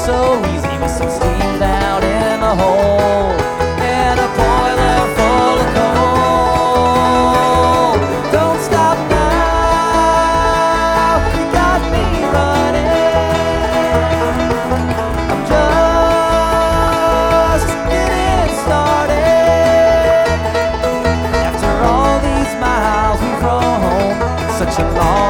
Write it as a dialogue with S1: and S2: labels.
S1: so easy with some steam down in the hole and a boiler full of coal. Don't stop now, you got me running. I'm just getting started. After all these miles we've roamed, such a long